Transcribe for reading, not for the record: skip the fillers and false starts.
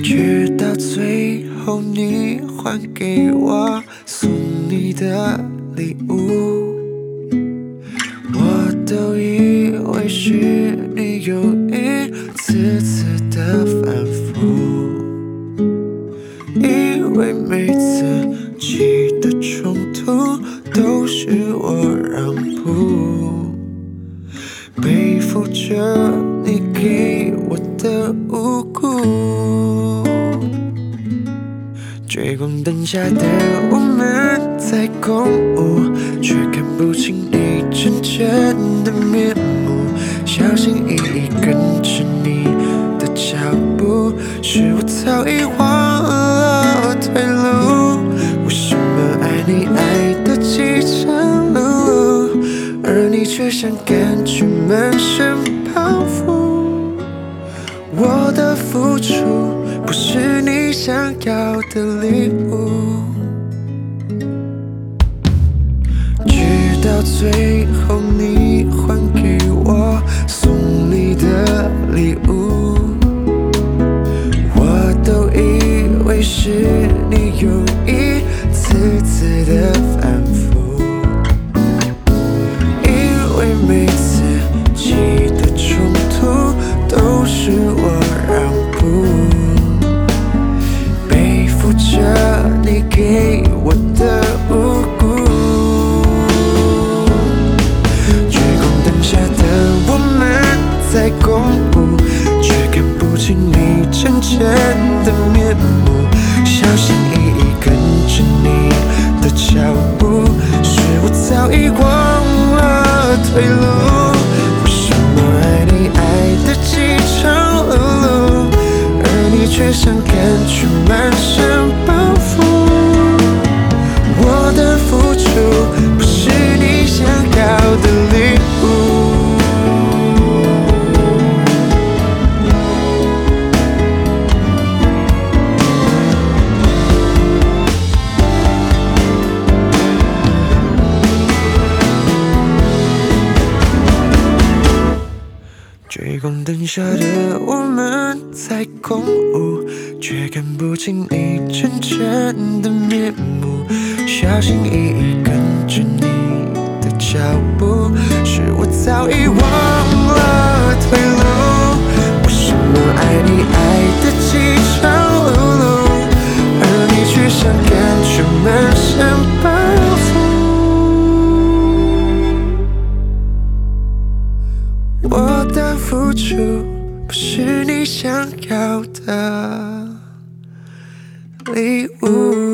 直到最后你还给我送你的礼物，我都以为是你又一次次的反复，以为每次起的冲突都是我让步，背负着你给我的无辜。聚光灯下的我们在共舞，却看不清你真正的面目，小心翼翼跟着你的脚步，是我早已忘了退路。为什么爱你爱的饥肠辘辘，而你却像感觉满身包袱？我的付出不是你想要的礼物，直到最后你还给我送你的礼物，我都以为是你又一次次的反复，以为每次起的冲突都是我让步，背负着你给我的无辜。聚光灯下的我们在共舞，却看不清你真正的面目，小心翼翼跟着你的脚步，是我早已忘了退路。为什么爱你爱的饥肠辘辘，而你却像感觉满身包袱？我的付出不是你想要的礼物。聚光灯下的我们在共舞，却看不清你真正的面目，小心翼翼跟着你的脚步，是我早已忘了退路。为什么爱你爱的饥肠辘辘，而你却像感觉满身包袱？我的付出不是你想要的礼物。